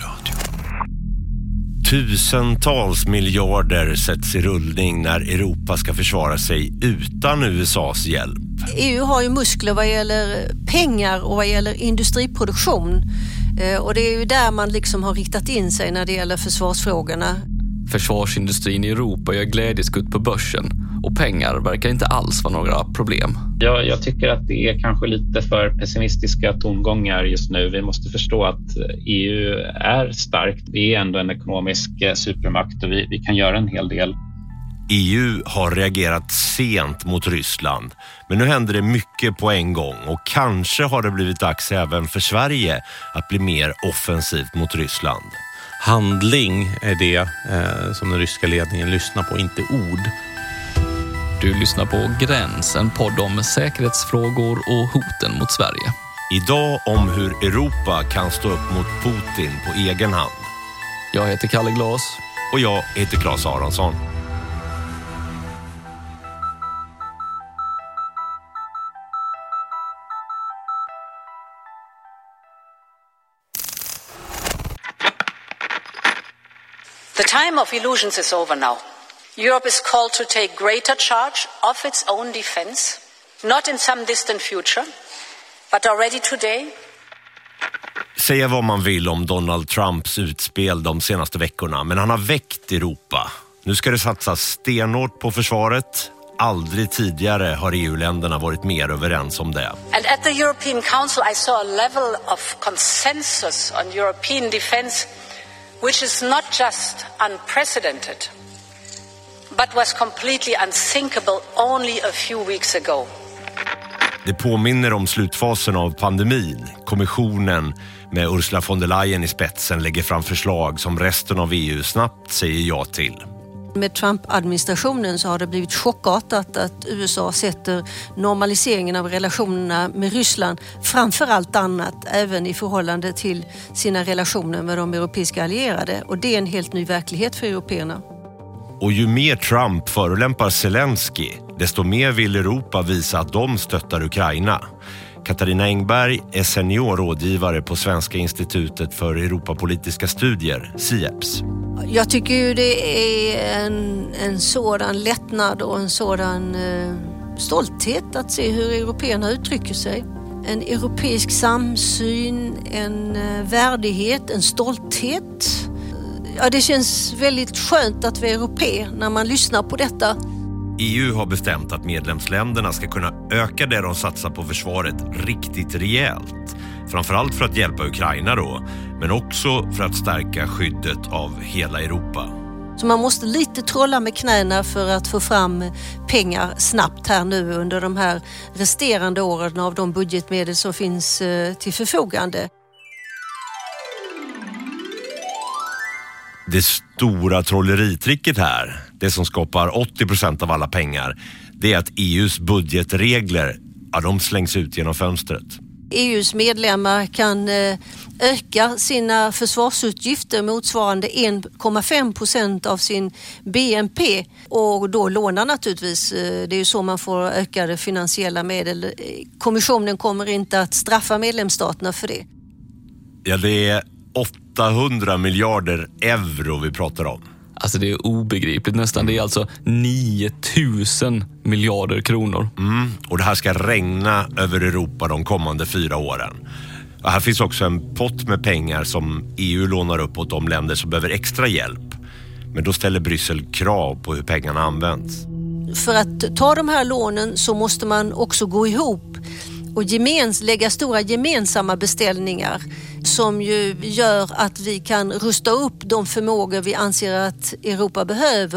Radio. Tusentals miljarder sätts i rullning när Europa ska försvara sig utan USAs hjälp. EU har ju muskler vad gäller pengar och vad gäller industriproduktion. Och det är ju där man liksom har riktat in sig när det gäller försvarsfrågorna. Försvarsindustrin i Europa gör glädjeskutt på börsen och pengar verkar inte alls vara några problem. Jag tycker att det är kanske lite för pessimistiska tongångar just nu. Vi måste förstå att EU är starkt. Vi är ändå en ekonomisk supermakt och vi kan göra en hel del. EU har reagerat sent mot Ryssland, men nu händer det mycket på en gång och kanske har det blivit dags även för Sverige att bli mer offensivt mot Ryssland. Handling är det som den ryska ledningen lyssnar på, inte ord. Du lyssnar på Gräns, en podd om säkerhetsfrågor och hoten mot Sverige. Idag om hur Europa kan stå upp mot Putin på egen hand. Jag heter Kalle Glas. Och jag heter Claes Aronsson. The time of illusions is over now. Europe is called to take greater charge of its own defense, not in some distant future, but already today. Säga vad man vill om Donald Trumps utspel de senaste veckorna, men han har väckt Europa. Nu ska det satsas stenhårt på försvaret. Aldrig tidigare har EU-länderna varit mer överens om det. And at the European Council I saw a level of consensus on European defense which is not just unprecedented, but was completely unthinkable only a few weeks ago. Det påminner om slutfasen av pandemin. Kommissionen med Ursula von der Leyen i spetsen lägger fram förslag som resten av EU snabbt säger ja till. Med Trump-administrationen så har det blivit chockartat att USA sätter normaliseringen av relationerna med Ryssland framför allt annat, även i förhållande till sina relationer med de europeiska allierade. Och det är en helt ny verklighet för européerna. Och ju mer Trump förolämpar Zelensky, desto mer vill Europa visa att de stöttar Ukraina. Katarina Engberg är senior rådgivare på Svenska institutet för Europapolitiska studier, SIEPS. Jag tycker ju det är en sådan lättnad och en sådan stolthet att se hur européerna uttrycker sig. En europeisk samsyn, en värdighet, en stolthet. Ja, det känns väldigt skönt att vara europé när man lyssnar på detta. EU har bestämt att medlemsländerna ska kunna öka det de satsar på försvaret riktigt rejält. Framförallt för att hjälpa Ukraina då, men också för att stärka skyddet av hela Europa. Så man måste lite trolla med knäna för att få fram pengar snabbt här nu under de här resterande åren av de budgetmedel som finns till förfogande. Det stora trolleritricket här, det som skapar 80% av alla pengar, det är att EUs budgetregler, de slängs ut genom fönstret. EUs medlemmar kan öka sina försvarsutgifter motsvarande 1,5% av sin BNP och då låna naturligtvis. Det är ju så man får ökade finansiella medel. Kommissionen kommer inte att straffa medlemsstaterna för det. Ja, det är 800 miljarder euro vi pratar om. Alltså det är obegripligt nästan. Det är alltså 9000 miljarder kronor. Och det här ska regna över Europa de kommande 4 åren. Och här finns också en pott med pengar som EU lånar upp åt de länder som behöver extra hjälp. Men då ställer Bryssel krav på hur pengarna används. För att ta de här lånen så måste man också gå ihop och lägga stora gemensamma beställningar som ju gör att vi kan rusta upp de förmågor vi anser att Europa behöver.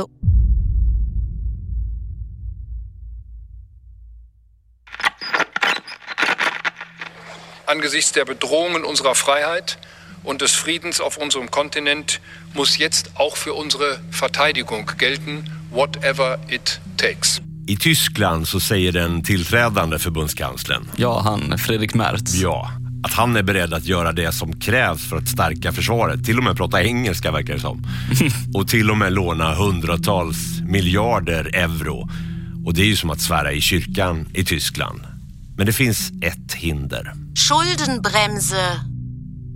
Angesichts der Bedrohungen unserer Freiheit und des Friedens auf unserem Kontinent muss jetzt auch für unsere Verteidigung gelten, whatever it takes. I Tyskland så säger den tillträdande förbundskanslern, Ja, han Friedrich Merz. ja, att han är beredd att göra det som krävs för att stärka försvaret. Till och med prata engelska verkar det som. Och till och med låna hundratals miljarder euro. Och det är ju som att svära i kyrkan i Tyskland. Men det finns ett hinder. Schuldenbremse.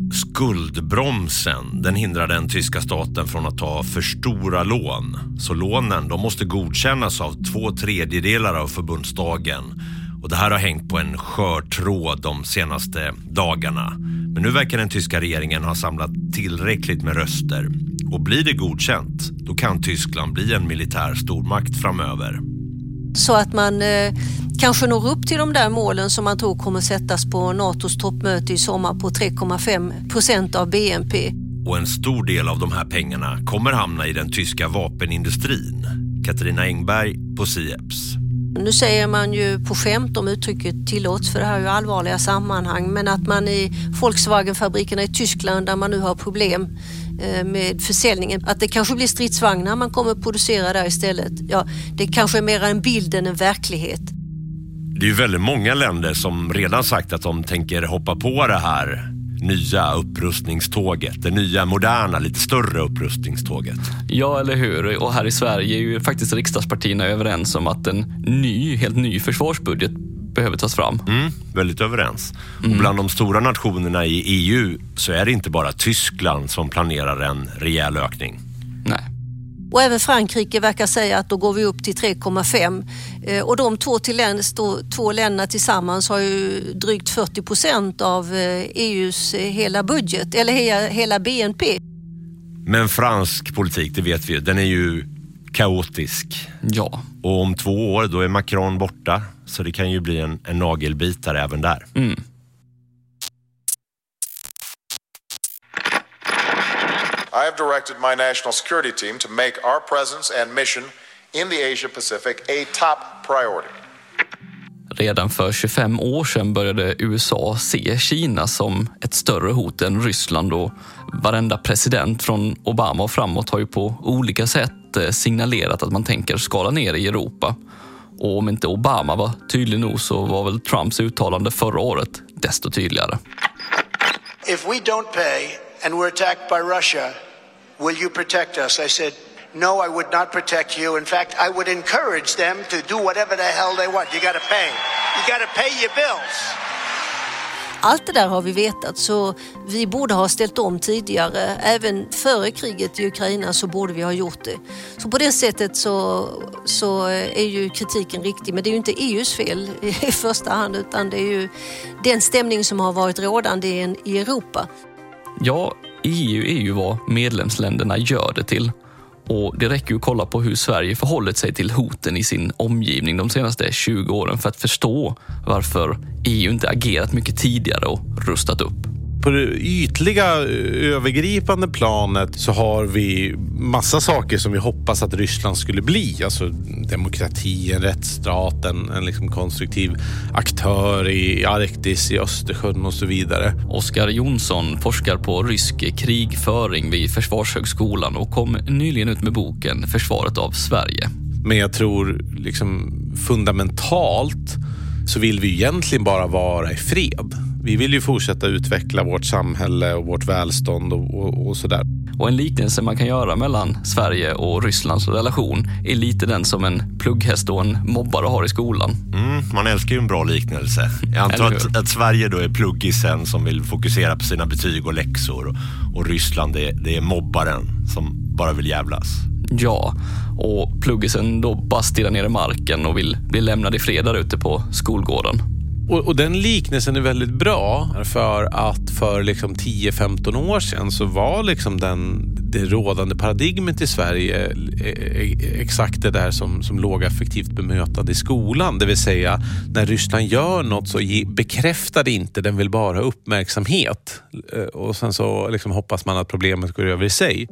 Skuldbromsen, den hindrar den tyska staten från att ta för stora lån. Så lånen, de måste godkännas av 2/3 av förbundsdagen. Och det här har hängt på en skör tråd de senaste dagarna. Men nu verkar den tyska regeringen ha samlat tillräckligt med röster. Och blir det godkänt, då kan Tyskland bli en militär stormakt framöver. Så att man kanske når upp till de där målen som man tror kommer sättas på NATOs toppmöte i sommar på 3,5% av BNP. Och en stor del av de här pengarna kommer hamna i den tyska vapenindustrin. Katarina Engberg på SIEPS. Nu säger man ju på skämt om uttrycket tillåts, för det här är ju allvarliga sammanhang, men att man i Volkswagen-fabrikerna i Tyskland där man nu har problem med försäljningen, att det kanske blir stridsvagnar man kommer att producera där istället. Ja, det kanske är mer en bild än en verklighet. Det är ju väldigt många länder som redan sagt att de tänker hoppa på det här nya upprustningståget, det nya moderna, lite större upprustningståget. Ja, eller hur? Och här i Sverige är ju faktiskt riksdagspartierna överens om att en helt ny försvarsbudget behöver tas fram. Väldigt överens. Och bland de stora nationerna i EU så är det inte bara Tyskland som planerar en rejäl ökning. Nej. Och även Frankrike verkar säga att då går vi upp till 3,5. Och de två länderna tillsammans har ju drygt 40% av EUs hela budget, eller hela BNP. Men fransk politik, det vet vi, den är ju kaotisk. Ja. Och om 2 år då är Macron borta, så det kan ju bli en nagelbitare även där. I have directed my national security team to make our presence and mission in the Asia Pacific a top priority. Redan för 25 år sedan började USA se Kina som ett större hot än Ryssland, och varenda president från Obama och framåt har ju på olika sätt signalerat att man tänker skala ner i Europa. Och om inte Obama var tydlig nog så var väl Trumps uttalande förra året desto tydligare. If we don't pay and we're attacked by Russia, will you protect us? I said, no, I would not protect you. In fact, I would encourage them to do whatever the hell they want. You got to pay. You got to pay your bills. Allt det där har vi vetat, så vi borde ha ställt om tidigare. Även före kriget i Ukraina så borde vi ha gjort det. Så på det sättet så är ju kritiken riktig. Men det är ju inte EUs fel i första hand, utan det är ju den stämning som har varit rådande i Europa. Ja, EU är ju vad medlemsländerna gör det till. Och det räcker ju att kolla på hur Sverige förhållit sig till hoten i sin omgivning de senaste 20 åren för att förstå varför EU inte agerat mycket tidigare och rustat upp. På det ytliga, övergripande planet så har vi massa saker som vi hoppas att Ryssland skulle bli. Alltså demokrati, en rättsstat, en liksom konstruktiv aktör i Arktis, i Östersjön och så vidare. Oskar Jonsson forskar på rysk krigföring vid Försvarshögskolan och kom nyligen ut med boken Försvaret av Sverige. Men jag tror liksom fundamentalt så vill vi egentligen bara vara i fred. Vi vill ju fortsätta utveckla vårt samhälle och vårt välstånd och sådär. Och en liknelse man kan göra mellan Sverige och Rysslands relation är lite den som en plugghäst och en mobbare har i skolan. Man älskar ju en bra liknelse. Jag antar att Sverige då är pluggisen som vill fokusera på sina betyg och läxor, och Ryssland det är mobbaren som bara vill jävlas. Ja, och pluggisen då bara stirrar ner i marken och vill bli lämnad i fred där ute på skolgården. Och den liknelsen är väldigt bra, för att för liksom 10-15 år sedan så var liksom det rådande paradigmet i Sverige exakt det där som lågaffektivt bemötande i skolan. Det vill säga, när Ryssland gör något så bekräftar det inte, den vill bara ha uppmärksamhet. Och sen så liksom hoppas man att problemet går över i sig.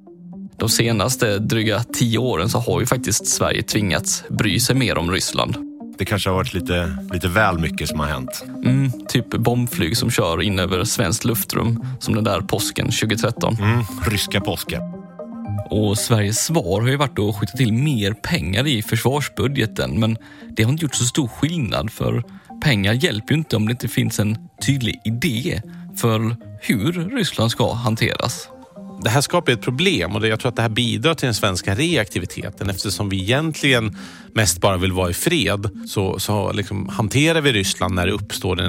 De senaste dryga 10 åren så har ju faktiskt Sverige tvingats bry sig mer om Ryssland. Det kanske har varit lite väl mycket som har hänt. Typ bombflyg som kör in över svenskt luftrum, som den där påsken 2013. Ryska påsken. Och Sveriges svar har ju varit att skjuta till mer pengar i försvarsbudgeten, men det har inte gjort så stor skillnad, för pengar hjälper ju inte om det inte finns en tydlig idé för hur Ryssland ska hanteras. Det här skapar ett problem och jag tror att det här bidrar till den svenska reaktiviteten eftersom vi egentligen mest bara vill vara i fred så liksom hanterar vi Ryssland när det uppstår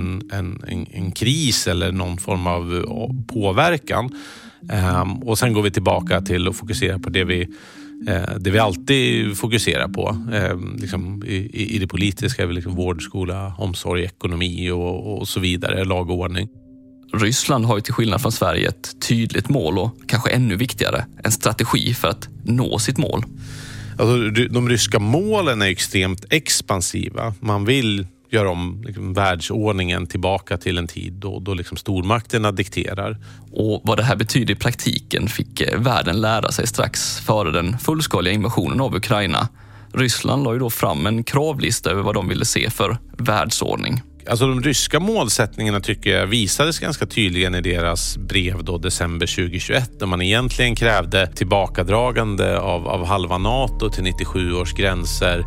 en kris eller någon form av påverkan. Och sen går vi tillbaka till att fokusera på det vi alltid fokuserar på. Liksom i det politiska är vi liksom vård, skola, omsorg, ekonomi och så vidare, lag och ordning. Ryssland har ju till skillnad från Sverige ett tydligt mål och kanske ännu viktigare, en strategi för att nå sitt mål. Alltså, de ryska målen är extremt expansiva. Man vill göra om liksom världsordningen tillbaka till en tid då liksom stormakterna dikterar. Och vad det här betyder i praktiken fick världen lära sig strax före den fullskaliga invasionen av Ukraina. Ryssland la ju då fram en kravlista över vad de ville se för världsordning. Alltså de ryska målsättningarna tycker jag visades ganska tydligen i deras brev då december 2021 där man egentligen krävde tillbakadragande av halva NATO till 97 års gränser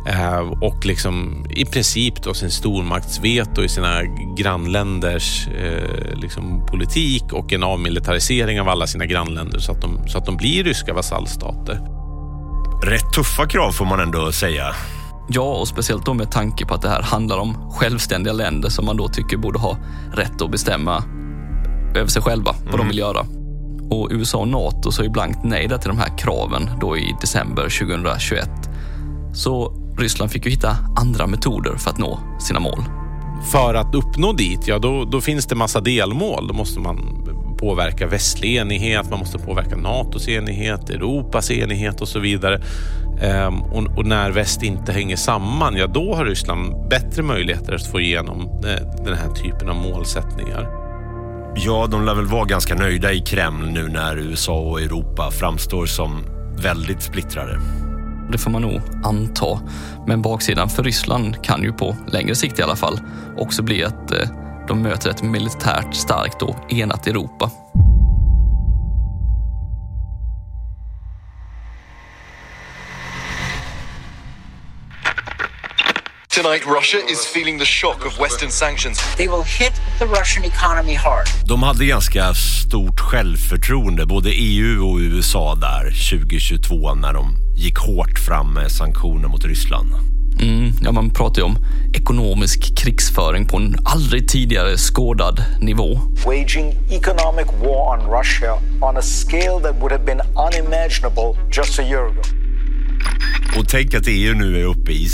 och liksom i princip då sin stormaktsveto i sina grannländers liksom politik och en avmilitarisering av alla sina grannländer så att de blir ryska vasallstater. Rätt tuffa krav får man ändå säga. Ja, och speciellt då med tanke på att det här handlar om självständiga länder som man då tycker borde ha rätt att bestämma över sig själva vad de vill göra. Och USA och NATO sa ju blankt nej till de här kraven då i december 2021. Så Ryssland fick ju hitta andra metoder för att nå sina mål. För att uppnå dit, ja då finns det massa delmål. Då måste man påverka västlig enighet, man måste påverka NATOs enighet, Europas enighet och så vidare. Och när väst inte hänger samman, ja då har Ryssland bättre möjligheter att få igenom den här typen av målsättningar. Ja, de lär väl vara ganska nöjda i Kreml nu när USA och Europa framstår som väldigt splittrade. Det får man nog anta. Men baksidan för Ryssland kan ju på längre sikt i alla fall också bli att de möter ett militärt starkt och enat Europa. Tonight, Russia is feeling the shock of Western sanctions. They will hit the Russian economy hard. De hade ganska stort självförtroende, både EU och USA där 2022 när de gick hårt fram med sanktioner mot Ryssland. Ja, man pratar ju om ekonomisk krigsföring på en aldrig tidigare skådad nivå. Waging economic war on Russia on a scale that would have been unimaginable just a year ago. Och tänk att EU nu är uppe i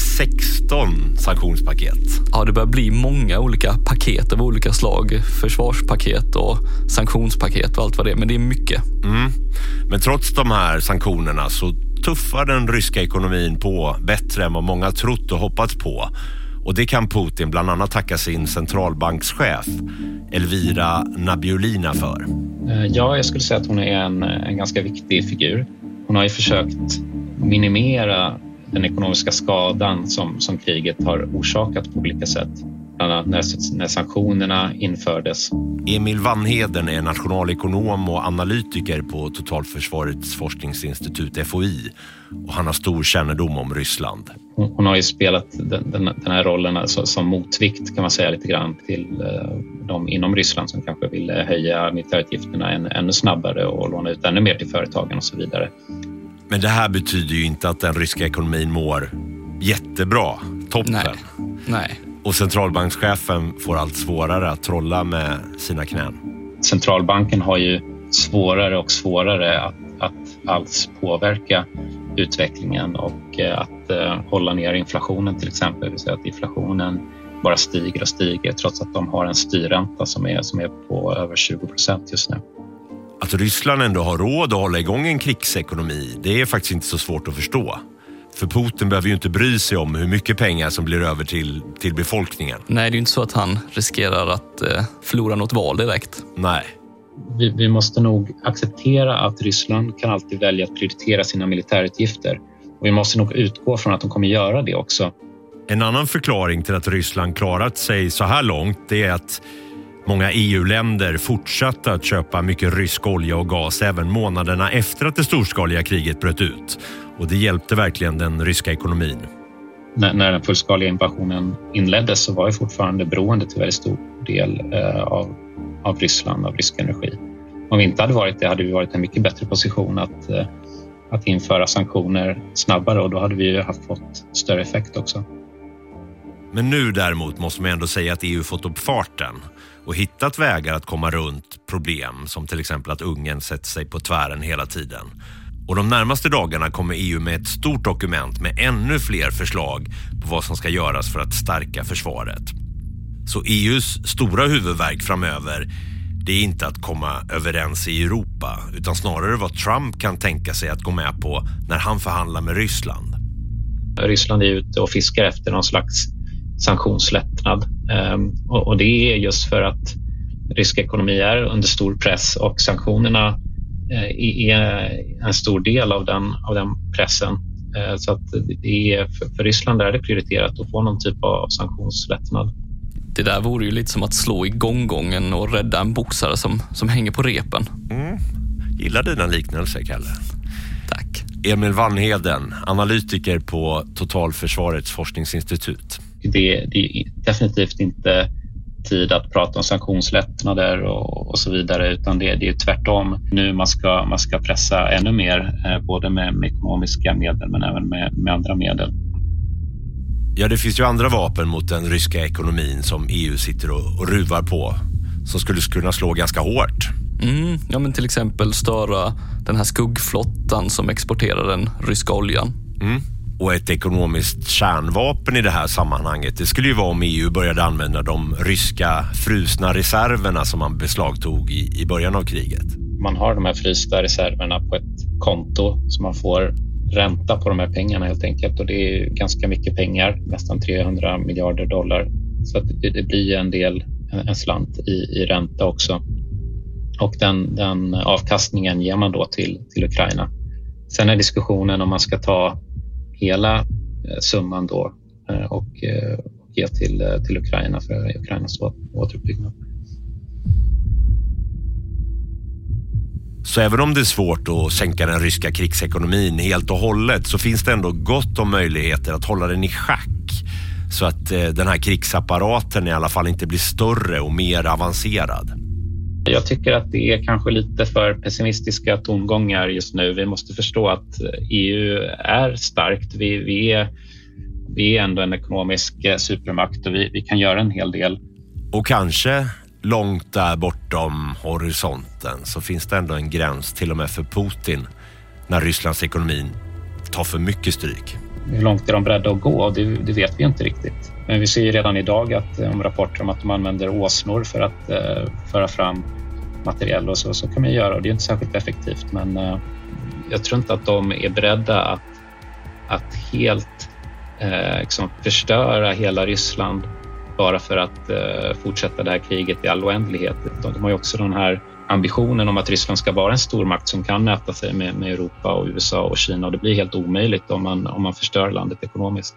16 sanktionspaket. Ja, det börjar bli många olika paket av olika slag. Försvarspaket och sanktionspaket och allt vad det är. Men det är mycket. Men trots de här sanktionerna så tuffar den ryska ekonomin på bättre än vad många trott och hoppats på. Och det kan Putin bland annat tacka sin centralbankschef Elvira Nabiulina för. Ja, jag skulle säga att hon är en ganska viktig figur. Hon har ju försökt minimera den ekonomiska skadan som kriget har orsakat på olika sätt. Bland annat när sanktionerna infördes. Emil Vanheden är nationalekonom och analytiker på Totalförsvarets forskningsinstitut FOI. Och han har stor kännedom om Ryssland. Hon har ju spelat den här rollen alltså, som motvikt kan man säga lite grann till de inom Ryssland som kanske vill höja militärutgifterna ännu snabbare och låna ut ännu mer till företagen och så vidare. Men det här betyder ju inte att den ryska ekonomin mår jättebra. Toppen. Nej. Och centralbankschefen får allt svårare att trolla med sina knän. Centralbanken har ju svårare och svårare att alls påverka utvecklingen och att hålla ner inflationen till exempel. Det vill säga att inflationen bara stiger och stiger trots att de har en styrränta som är på över 20% just nu. Att Ryssland ändå har råd att hålla igång en krigsekonomi, det är faktiskt inte så svårt att förstå. För Putin behöver ju inte bry sig om hur mycket pengar som blir över till befolkningen. Nej, det är ju inte så att han riskerar att förlora något val direkt. Nej. Vi måste nog acceptera att Ryssland kan alltid välja att prioritera sina militärutgifter. Och vi måste nog utgå från att de kommer göra det också. En annan förklaring till att Ryssland klarat sig så här långt det är att många EU-länder fortsatte att köpa mycket rysk olja och gas även månaderna efter att det storskaliga kriget bröt ut. Och det hjälpte verkligen den ryska ekonomin. När den fullskaliga invasionen inleddes så var ju fortfarande beroende till väldigt stor del av Ryssland, av rysk energi. Om vi inte hade varit det hade vi varit i en mycket bättre position att införa sanktioner snabbare, och då hade vi ju fått större effekt också. Men nu däremot måste man ändå säga att EU fått upp farten och hittat vägar att komma runt problem som till exempel att Ungern sätter sig på tvären hela tiden. Och de närmaste dagarna kommer EU med ett stort dokument med ännu fler förslag på vad som ska göras för att stärka försvaret. Så EUs stora huvudvärk framöver, det är inte att komma överens i Europa, utan snarare vad Trump kan tänka sig att gå med på när han förhandlar med Ryssland. Ryssland är ute och fiskar efter någon slags sanktionslättnad, och det är just för att rysk ekonomi är under stor press, och sanktionerna är en stor del av den pressen. Så att det är, för Ryssland är det prioriterat att få någon typ av sanktionslättnad. Det där vore ju lite som att slå igång gången och rädda en boxare som hänger på repen. Gillar dina liknelser, Kalle. Tack. Emil Vanheden, analytiker på Totalförsvarets forskningsinstitut. Det är definitivt inte tid att prata om sanktionslättnader och så vidare, utan det är tvärtom. Nu man ska pressa ännu mer, både med ekonomiska medel men även med andra medel. Ja, det finns ju andra vapen mot den ryska ekonomin som EU sitter och ruvar på, som skulle kunna slå ganska hårt. Ja, men till exempel störa den här skuggflottan som exporterar den ryska oljan. Och ett ekonomiskt kärnvapen i det här sammanhanget, det skulle ju vara om EU började använda de ryska frusna reserverna som man beslagtog i början av kriget. Man har de här frysta reserverna på ett konto, så man får ränta på de här pengarna helt enkelt, och det är ganska mycket pengar, nästan 300 miljarder dollar. Så att det blir en slant i ränta också. Och den avkastningen ger man då till Ukraina. Sen är diskussionen om man ska ta hela summan då och ge till Ukraina för Ukrainas återuppbyggnad. Så även om det är svårt att sänka den ryska krigsekonomin helt och hållet, så finns det ändå gott om möjligheter att hålla den i schack, så att den här krigsapparaten i alla fall inte blir större och mer avancerad. Jag tycker att det är kanske lite för pessimistiska tongångar just nu. Vi måste förstå att EU är starkt. Vi är ändå en ekonomisk supermakt, och vi kan göra en hel del. Och kanske långt där bortom horisonten så finns det ändå en gräns till och med för Putin när Rysslands ekonomin tar för mycket stryk. Hur långt är de beredda att gå? Det vet vi inte riktigt. Men vi ser ju redan idag om rapporter om att de använder åsnor för att föra fram material, och så kan man göra, och det är inte särskilt effektivt. Men jag tror inte att de är beredda att helt förstöra hela Ryssland bara för att fortsätta det här kriget i all oändlighet. De har ju också den här ambitionen om att Ryssland ska vara en stormakt som kan mäta sig med Europa och USA och Kina, och det blir helt omöjligt om man förstör landet ekonomiskt.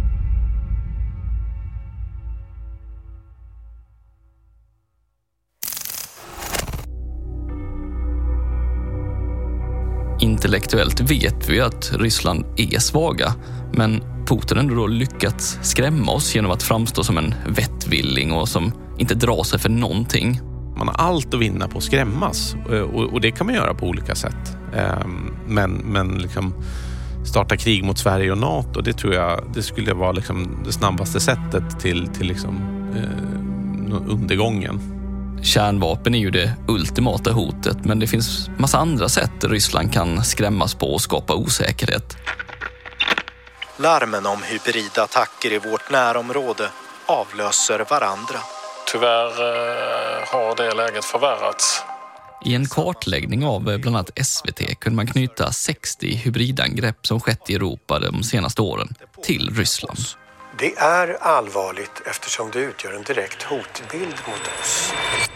Intellektuellt vet vi att Ryssland är svaga, men Putin har ändå lyckats skrämma oss genom att framstå som en vettvilling och som inte drar sig för någonting. Man har allt att vinna på att skrämmas, och det kan man göra på olika sätt. Men liksom starta krig mot Sverige och NATO, det tror jag det skulle vara liksom det snabbaste sättet till liksom, undergången. Kärnvapen är ju det ultimata hotet, men det finns massa andra sätt Ryssland kan skrämmas på och skapa osäkerhet. Larmen om hybrida attacker i vårt närområde avlöser varandra. Tyvärr har det läget förvärrats. I en kartläggning av bland annat SVT kunde man knyta 60 hybridangrepp som skett i Europa de senaste åren till Ryssland. Det är allvarligt eftersom det utgör en direkt hotbild mot oss.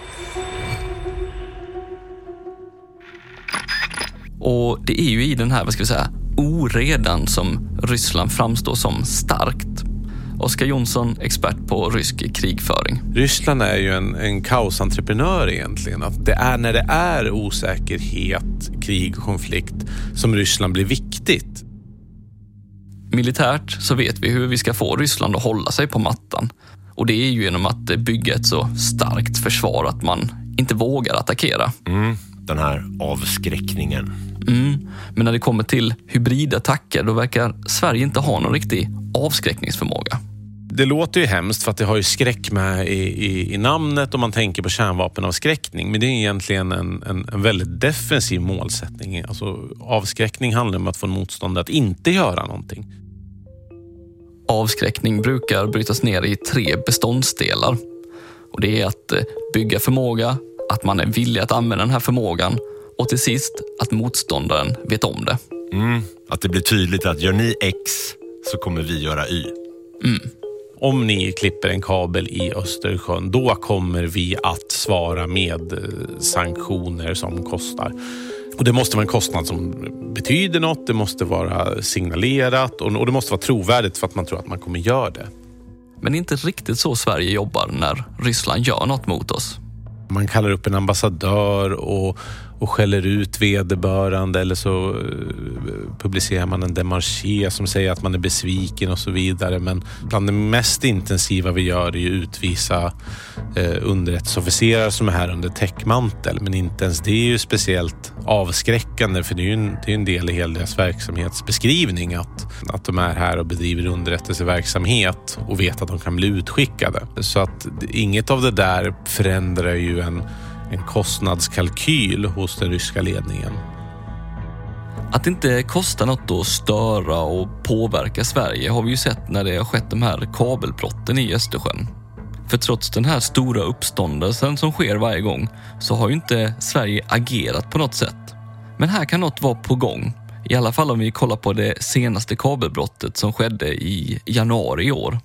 Och det är ju i den här, oredan som Ryssland framstår som starkt. Oskar Jonsson, expert på rysk krigföring. Ryssland är ju en kaosentreprenör egentligen. Att det är när det är osäkerhet, krig och konflikt som Ryssland blir viktigt. Militärt så vet vi hur vi ska få Ryssland att hålla sig på mattan. Och det är ju genom att bygga ett så starkt försvar att man inte vågar attackera. den här avskräckningen. Men när det kommer till hybridattacker då verkar Sverige inte ha någon riktig avskräckningsförmåga. Det låter ju hemskt för att det har ju skräck med i namnet om man tänker på kärnvapenavskräckning. Men det är egentligen en väldigt defensiv målsättning. Alltså, avskräckning handlar om att få en motståndare att inte göra någonting. Avskräckning brukar brytas ner i 3 beståndsdelar. Och det är att bygga förmåga, att man är villig att använda den här förmågan och till sist att motståndaren vet om det. Att det blir tydligt att gör ni X så kommer vi göra Y. Om ni klipper en kabel i Östersjön, då kommer vi att svara med sanktioner som kostar. Och det måste vara en kostnad som betyder något, det måste vara signalerat och det måste vara trovärdigt för att man tror att man kommer göra det. Men det är inte riktigt så Sverige jobbar när Ryssland gör något mot oss. Man kallar upp en ambassadör och skäller ut vederbörande, eller så publicerar man en démarché som säger att man är besviken och så vidare. Men bland det mest intensiva vi gör är ju utvisa underrättelseofficerare som är här under täckmantel. Men inte ens det är ju speciellt avskräckande, för det är ju en del i hela deras verksamhetsbeskrivning att de är här och bedriver underrättelseverksamhet och vet att de kan bli utskickade. Så att inget av det där förändrar ju en kostnadskalkyl hos den ryska ledningen. Att det inte kostar något att störa och påverka Sverige har vi ju sett när det har skett de här kabelbrotten i Östersjön. För trots den här stora uppståndelsen som sker varje gång så har ju inte Sverige agerat på något sätt. Men här kan något vara på gång. I alla fall om vi kollar på det senaste kabelbrottet som skedde i januari i år.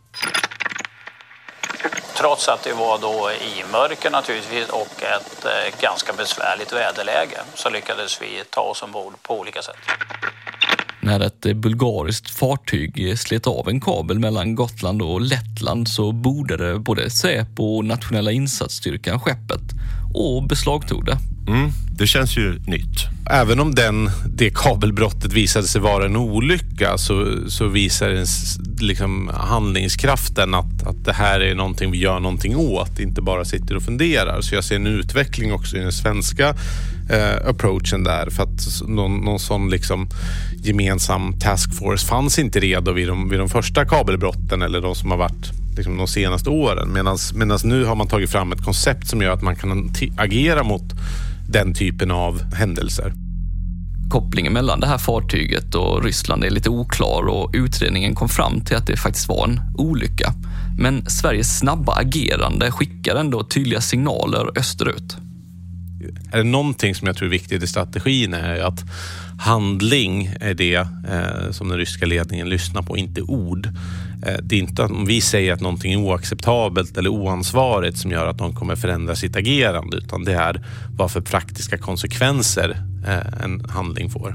Trots att det var då i mörker naturligtvis och ett ganska besvärligt väderläge så lyckades vi ta oss ombord på olika sätt. När ett bulgariskt fartyg slet av en kabel mellan Gotland och Lettland så bordade både Säpo och nationella insatsstyrkan skeppet och beslagtog det. Det känns ju nytt. Även om det kabelbrottet visade sig vara en olycka så visar den liksom handlingskraften att det här är någonting vi gör någonting åt, inte bara sitter och funderar. Så jag ser en utveckling också i den svenska approachen där, för att någon sån liksom gemensam taskforce fanns inte redo vid de första kabelbrotten eller de som har varit liksom de senaste åren. Medan nu har man tagit fram ett koncept som gör att man kan agera mot den typen av händelser. Kopplingen mellan det här fartyget och Ryssland är lite oklar och utredningen kom fram till att det faktiskt var en olycka. Men Sveriges snabba agerande skickar ändå tydliga signaler österut. Är det någonting som jag tror är viktigt i strategin är att handling är det som den ryska ledningen lyssnar på, inte ord. Det är inte om vi säger att någonting är oacceptabelt eller oansvarigt som gör att de kommer förändra sitt agerande, utan det är vad för praktiska konsekvenser en handling får.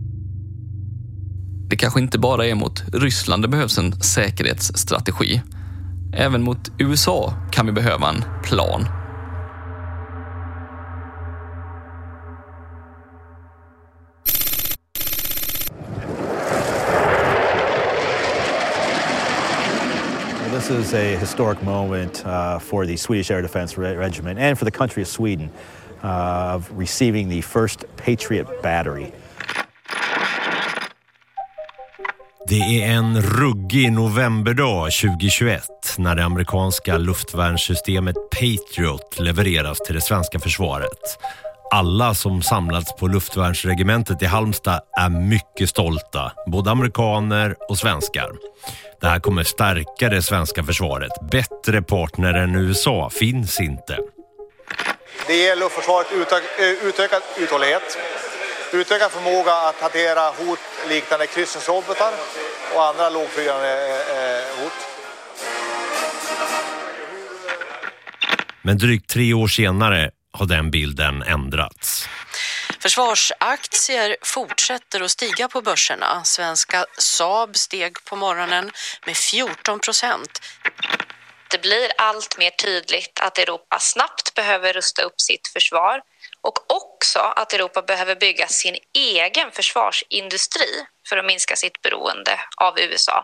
Det kanske inte bara är mot Ryssland det behövs en säkerhetsstrategi. Även mot USA kan vi behöva en plan. This is a historic moment for the Swedish Air Defense Regiment and for the country of Sweden of receiving the first Patriot battery. Det är en ruggig novemberdag 2021 när det amerikanska luftvärnssystemet Patriot levereras till det svenska försvaret. Alla som samlats på luftvärnsregementet i Halmstad är mycket stolta, både amerikaner och svenskar. Det här kommer stärka det svenska försvaret. Bättre partner än USA finns inte. Det ger luftförsvaret utökad uthållighet, utökad förmåga att hantera hot liknande kryssningsrobotar och andra lågflygande hot. Men drygt 3 år senare har den bilden ändrats. Försvarsaktier fortsätter att stiga på börserna. Svenska Saab steg på morgonen med 14%. Det blir allt mer tydligt att Europa snabbt behöver rusta upp sitt försvar och också att Europa behöver bygga sin egen försvarsindustri för att minska sitt beroende av USA.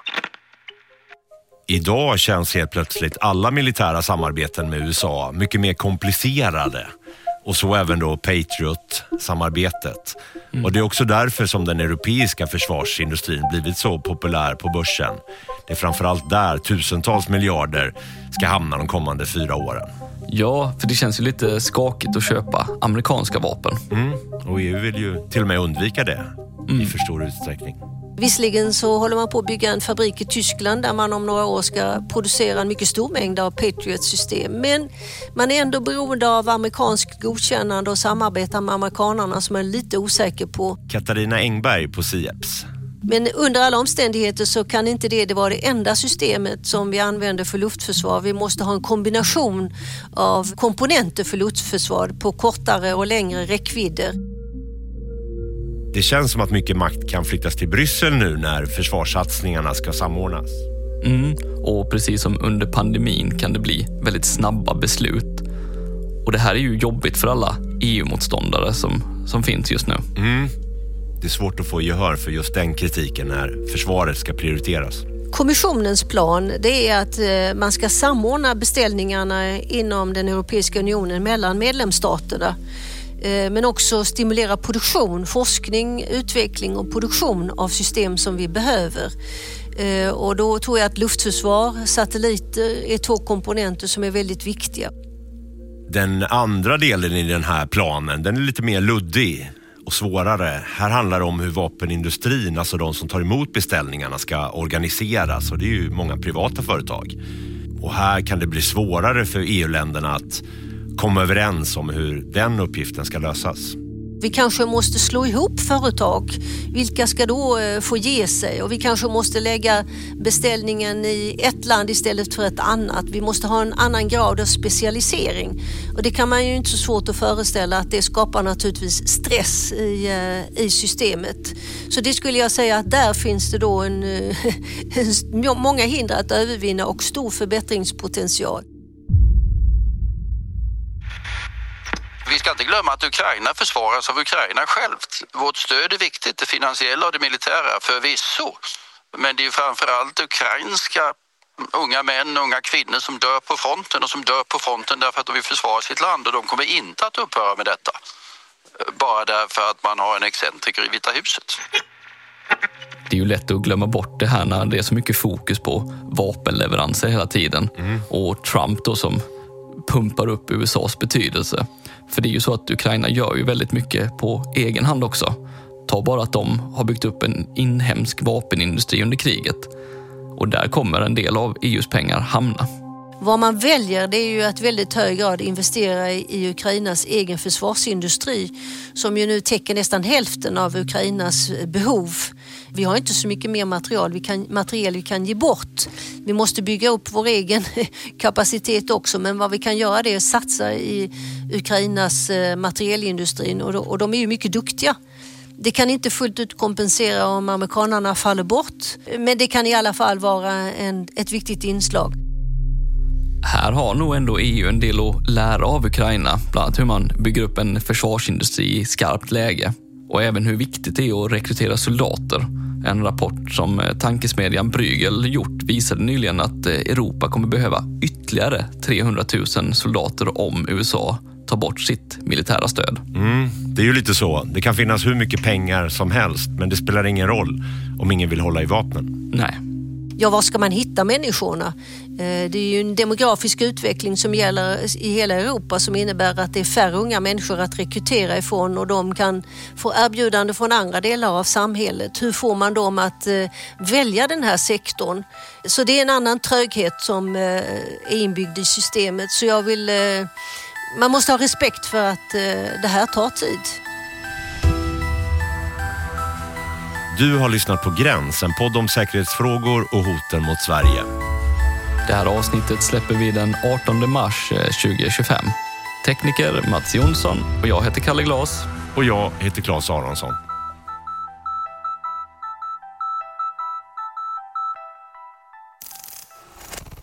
Idag känns helt plötsligt alla militära samarbeten med USA mycket mer komplicerade. Och så även då Patriot-samarbetet. Och det är också därför som den europeiska försvarsindustrin blivit så populär på börsen. Det är framförallt där tusentals miljarder ska hamna de kommande 4 åren. Ja, för det känns ju lite skakigt att köpa amerikanska vapen. Och EU vill ju till och med undvika det i för stor utsträckning. Visserligen så håller man på att bygga en fabrik i Tyskland där man om några år ska producera en mycket stor mängd av Patriot-system. Men man är ändå beroende av amerikanskt godkännande och samarbetar med amerikanerna som är lite osäker på. Katarina Engberg på SIEPS. Men under alla omständigheter så kan inte det vara det enda systemet som vi använder för luftförsvar. Vi måste ha en kombination av komponenter för luftförsvar på kortare och längre räckvidder. Det känns som att mycket makt kan flyttas till Bryssel nu när försvarssatsningarna ska samordnas. Och precis som under pandemin kan det bli väldigt snabba beslut. Och det här är ju jobbigt för alla EU-motståndare som finns just nu. Det är svårt att få gehör för just den kritiken när försvaret ska prioriteras. Kommissionens plan det är att man ska samordna beställningarna inom den Europeiska unionen mellan medlemsstaterna. Men också stimulera produktion, forskning, utveckling och produktion av system som vi behöver. Och då tror jag att luftförsvar, satelliter är 2 komponenter som är väldigt viktiga. Den andra delen i den här planen, den är lite mer luddig och svårare. Här handlar det om hur vapenindustrin, alltså de som tar emot beställningarna, ska organiseras. Och det är ju många privata företag. Och här kan det bli svårare för EU-länderna att komma överens om hur den uppgiften ska lösas. Vi kanske måste slå ihop företag. Vilka ska då få ge sig? Och vi kanske måste lägga beställningen i ett land istället för ett annat. Vi måste ha en annan grad av specialisering. Och det kan man ju inte så svårt att föreställa att det skapar naturligtvis stress i systemet. Så det skulle jag säga att där finns det då många hinder att övervinna och stor förbättringspotential. Vi ska inte glömma att Ukraina försvaras av Ukraina självt. Vårt stöd är viktigt, det finansiella och det militära förvisso. Men det är framförallt ukrainska unga män och unga kvinnor som dör på fronten och som dör på fronten därför att de vill försvara sitt land, och de kommer inte att upphöra med detta. Bara därför att man har en excentriker i Vita huset. Det är ju lätt att glömma bort det här när det är så mycket fokus på vapenleveranser hela tiden. Och Trump då som pumpar upp USAs betydelse. För det är ju så att Ukraina gör ju väldigt mycket på egen hand också. Ta bara att de har byggt upp en inhemsk vapenindustri under kriget. Och där kommer en del av EUs pengar hamna. Vad man väljer det är ju att väldigt hög grad investera i Ukrainas egen försvarsindustri som ju nu täcker nästan hälften av Ukrainas behov. Vi har inte så mycket mer material vi kan ge bort. Vi måste bygga upp vår egen kapacitet också, men vad vi kan göra det är att satsa i Ukrainas materielindustrin och de är ju mycket duktiga. Det kan inte fullt ut kompensera om amerikanerna faller bort, men det kan i alla fall vara ett viktigt inslag. Här har nog ändå EU en del att lära av Ukraina, bland annat hur man bygger upp en försvarsindustri i skarpt läge och även hur viktigt det är att rekrytera soldater. En rapport som tankesmedjan Bruegel gjort visade nyligen att Europa kommer behöva ytterligare 300 000 soldater om USA tar bort sitt militära stöd. Det är ju lite så. Det kan finnas hur mycket pengar som helst, men det spelar ingen roll om ingen vill hålla i vapnen. Nej. Ja, var ska man hitta människorna? Det är ju en demografisk utveckling som gäller i hela Europa som innebär att det är färre unga människor att rekrytera ifrån och de kan få erbjudande från andra delar av samhället. Hur får man dem att välja den här sektorn? Så det är en annan tröghet som är inbyggd i systemet. Så man måste ha respekt för att det här tar tid. Du har lyssnat på Gräns, en podd om säkerhetsfrågor och hoten mot Sverige. Det här avsnittet släpper vi den 18 mars 2025. Tekniker Mats Jonsson och jag heter Kalle Glas. Och jag heter Claes Aronsson.